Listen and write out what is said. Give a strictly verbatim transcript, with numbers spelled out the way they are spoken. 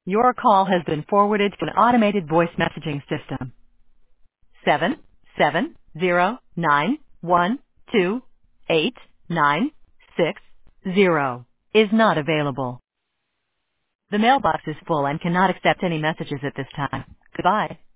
Your call has been forwarded to an automated voice messaging system. Seven seven zero nine one two eight nine six zero is not available. The mailbox is full and cannot accept any messages at this time. Goodbye.